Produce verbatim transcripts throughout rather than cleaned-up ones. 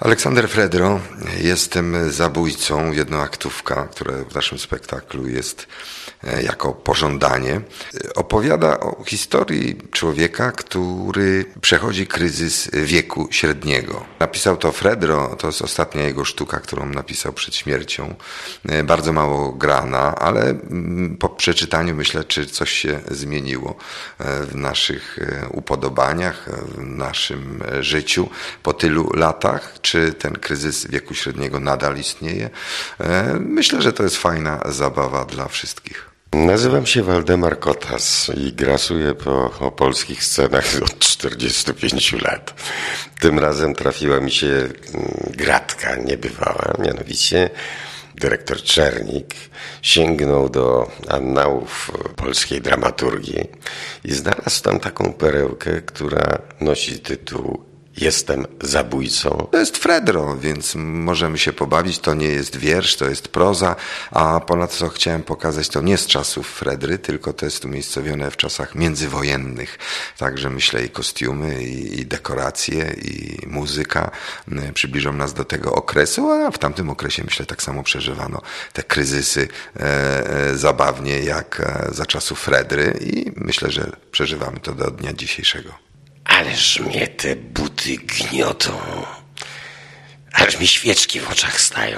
Aleksander Fredro, jestem zabójcą, jednoaktówka, która w naszym spektaklu jest jako pożądanie. Opowiada o historii człowieka, który przechodzi kryzys wieku średniego. Napisał to Fredro, to jest ostatnia jego sztuka, którą napisał przed śmiercią. Bardzo mało grana, ale po przeczytaniu myślę, czy coś się zmieniło w naszych upodobaniach, w naszym życiu po tylu latach. Czy ten kryzys wieku średniego nadal istnieje? Myślę, że to jest fajna zabawa dla wszystkich. Nazywam się Waldemar Kotas i grasuję po opolskich scenach od czterdziestu pięciu lat. Tym razem trafiła mi się gratka niebywała, mianowicie dyrektor Czernik sięgnął do annałów polskiej dramaturgii i znalazł tam taką perełkę, która nosi tytuł Jestem zabójcą. To jest Fredro, więc możemy się pobawić. To nie jest wiersz, to jest proza, a ponadto chciałem pokazać, to nie z czasów Fredry, tylko to jest umiejscowione w czasach międzywojennych. Także myślę i kostiumy, i, i dekoracje, i muzyka przybliżą nas do tego okresu, a w tamtym okresie myślę tak samo przeżywano te kryzysy e, e, zabawnie jak za czasów Fredry i myślę, że przeżywamy to do dnia dzisiejszego. Ależ mnie te buty gniotą, aż mi świeczki w oczach stają.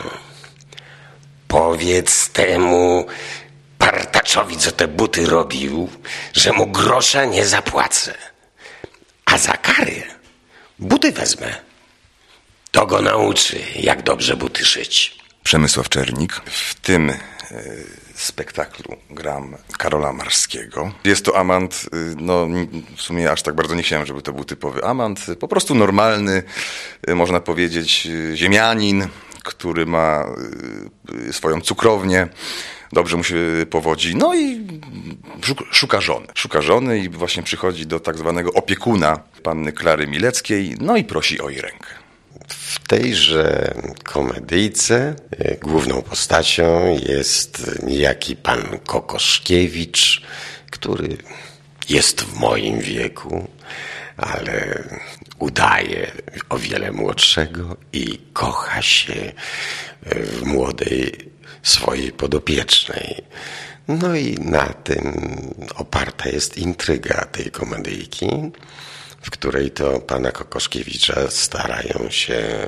Powiedz temu partaczowi, co te buty robił, że mu grosza nie zapłacę. A za karę buty wezmę. To go nauczy, jak dobrze buty szyć. Przemysław Czernik. W tym e, spektaklu gram Karola Marskiego. Jest to amant, no w sumie aż tak bardzo nie chciałem, żeby to był typowy amant. Po prostu normalny, e, można powiedzieć, ziemianin, który ma e, swoją cukrownię. Dobrze mu się powodzi. No i szuka żony. Szuka żony i właśnie przychodzi do tak zwanego opiekuna panny Klary Mileckiej. No i prosi o jej rękę. W tejże komedyjce główną postacią jest niejaki pan Kokoszkiewicz, który jest w moim wieku, ale udaje o wiele młodszego i kocha się w młodej swojej podopiecznej. No i na tym oparta jest intryga tej komedyjki, w której to pana Kokoszkiewicza starają się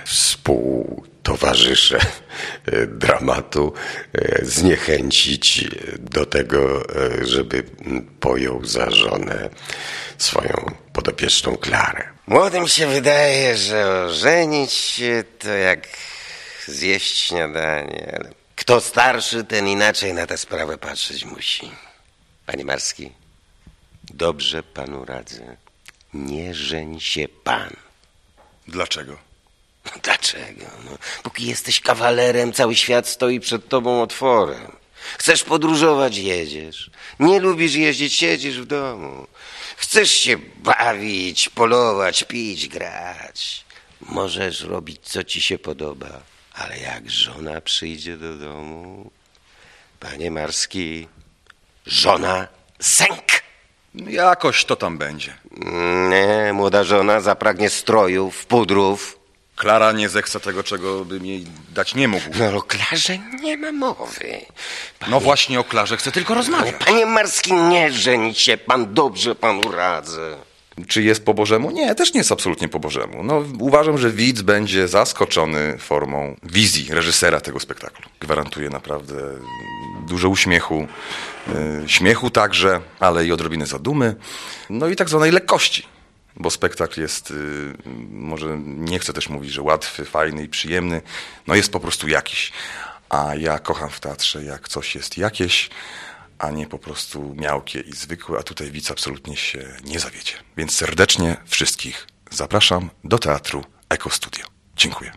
współtowarzysze dramatu zniechęcić do tego, żeby pojął za żonę swoją podopieczną Klarę. Młodym się wydaje, że ożenić się to jak zjeść śniadanie, ale kto starszy, ten inaczej na tę sprawę patrzeć musi. Panie Marski, dobrze panu radzę. Nie żeń się pan. Dlaczego? No dlaczego? No, póki jesteś kawalerem, cały świat stoi przed tobą otworem. Chcesz podróżować, jedziesz. Nie lubisz jeździć, siedzisz w domu. Chcesz się bawić, polować, pić, grać. Możesz robić, co ci się podoba. Ale jak żona przyjdzie do domu, panie Marski, żona sęk. Jakoś to tam będzie. Nie, młoda żona zapragnie strojów, pudrów. Klara nie zechce tego, czego bym jej dać nie mógł. No o Klarze nie ma mowy. Panie... No właśnie o Klarze chcę tylko rozmawiać. Panie Marski, nie żeni się pan, dobrze panu radzę. Czy jest po Bożemu? Nie, też nie jest absolutnie po Bożemu. No, uważam, że widz będzie zaskoczony formą wizji reżysera tego spektaklu. Gwarantuję naprawdę dużo uśmiechu, yy, śmiechu także, ale i odrobiny zadumy, no i tak zwanej lekkości, bo spektakl jest, yy, może nie chcę też mówić, że łatwy, fajny i przyjemny, no jest po prostu jakiś. A ja kocham w teatrze, jak coś jest jakieś, a nie po prostu miałkie i zwykłe, a tutaj widz absolutnie się nie zawiedzie. Więc serdecznie wszystkich zapraszam do Teatru Eko Studio. Dziękuję.